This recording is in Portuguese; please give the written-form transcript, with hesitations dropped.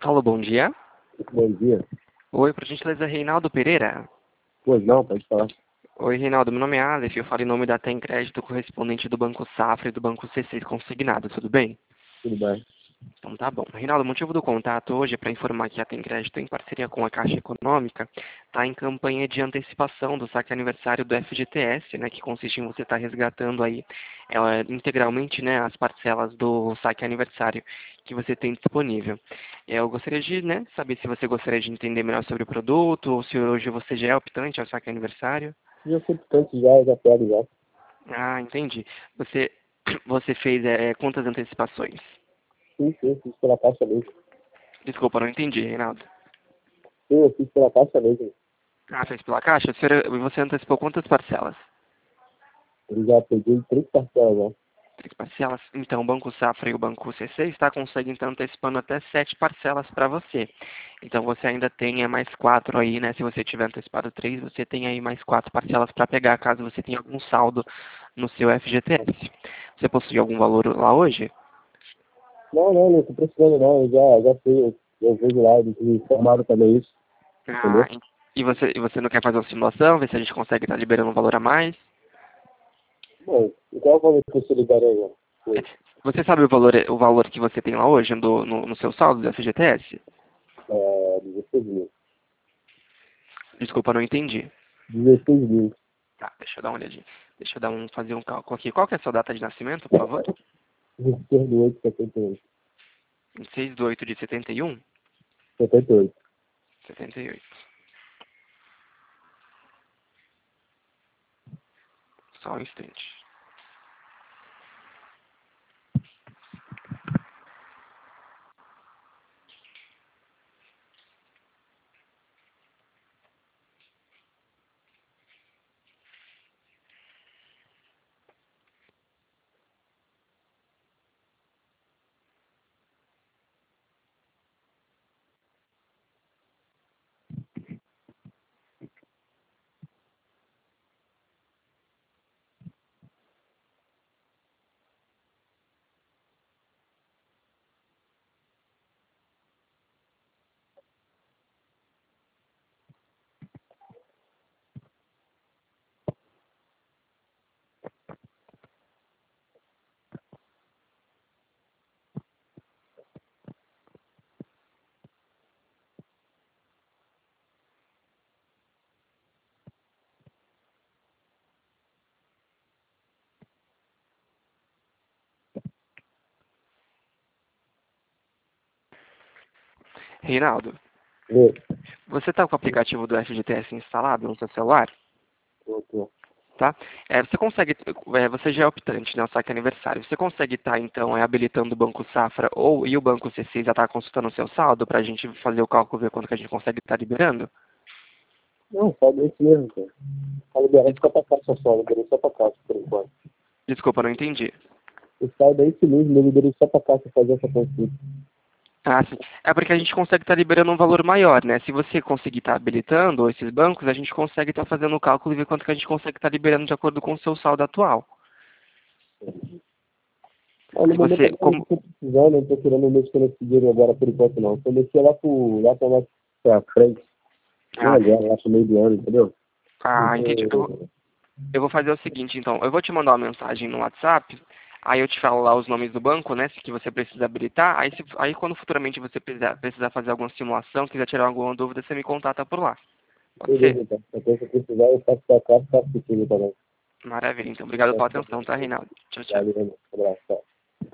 Alô, bom dia. Bom dia. Oi, por gentileza, Reinaldo Pereira. Pois não, pode falar. Oi, Reinaldo, meu nome é Aleph, eu falo em nome da Tem Crédito, correspondente do Banco Safra e do Banco C6 Consignado, tudo bem? Tudo bem. Então tá bom. Reinaldo, o motivo do contato hoje é para informar que a Tem Crédito, em parceria com a Caixa Econômica, está em campanha de antecipação do saque aniversário do FGTS, né, que consiste em você estar resgatando aí integralmente, né, as parcelas do saque aniversário que você tem disponível. Eu gostaria de, né, saber se você gostaria de entender melhor sobre o produto, ou se hoje você já é optante ao saque aniversário. Já fui tanto já pego já. Ah, entendi. Você fez quantas antecipações? Sim, fiz pela caixa mesmo. Desculpa, não entendi, Reinaldo. Sim, eu fiz pela caixa mesmo. Ah, fez pela Caixa? Você antecipou quantas parcelas? Eu já peguei 3 parcelas já. 3 parcelas? Então, o Banco Safra e o Banco C6 conseguem estar antecipando até 7 parcelas para você. Então, você ainda tem mais 4 aí, né? Se você tiver antecipado 3, você tem aí mais 4 parcelas para pegar, caso você tenha algum saldo no seu FGTS. Você possui algum valor lá hoje? Não tô precisando não. Eu já fui, eu vejo lá, eles me informaram também isso. Ah, Entendeu? e você não quer fazer uma simulação, ver se a gente consegue estar liberando um valor a mais? Bom, qual é o valor que você libera aí, ó? É, Hoje? Você sabe o valor que você tem lá hoje no seu saldo do FGTS? 16 mil. Desculpa, não entendi. 16 mil. Tá, deixa eu dar uma olhadinha. Deixa eu fazer um cálculo aqui. Qual que é a sua data de nascimento, por favor? 26 do 8, 78. 6/8/71? 78. 78. Só um instante. Reinaldo, Vê. você está com o aplicativo do FGTS instalado no seu celular? Tô. Tá? Você já é optante, né, o saque aniversário. Você consegue estar, então, habilitando o Banco Safra e o Banco C6 já está consultando o seu saldo para a gente fazer o cálculo e ver quanto que a gente consegue estar liberando? Não, só desse mesmo, cara. Tá liberando só pra caixa só, liberei só pra caixa por enquanto. Desculpa, não entendi. O saldo é esse mesmo, eu liberei só pra caixa fazer essa consulta. Ah, sim. É porque a gente consegue estar liberando um valor maior, né? Se você conseguir estar habilitando esses bancos, a gente consegue estar fazendo o cálculo e ver quanto que a gente consegue estar liberando de acordo com o seu saldo atual. Mas no Se momento você, agora eu não como, tô precisando, eu não tô querendo mexer nesse dinheiro agora por enquanto não. Eu mexi lá pra frente. Não ah, agora, lá pro meio do ano, entendeu? entendi. Eu vou fazer o seguinte, então. Eu vou te mandar uma mensagem no WhatsApp, aí eu te falo lá os nomes do banco, né, que você precisa habilitar. Aí quando futuramente você precisar fazer alguma simulação, quiser tirar alguma dúvida, você me contata por lá. Pode ser? Beleza, então. Depois se eu precisar, eu faço pra cá, faço contigo também. Maravilha. Então, obrigado pela atenção, tá, Reinaldo? Tchau, tchau. Valeu, um abraço. Tchau.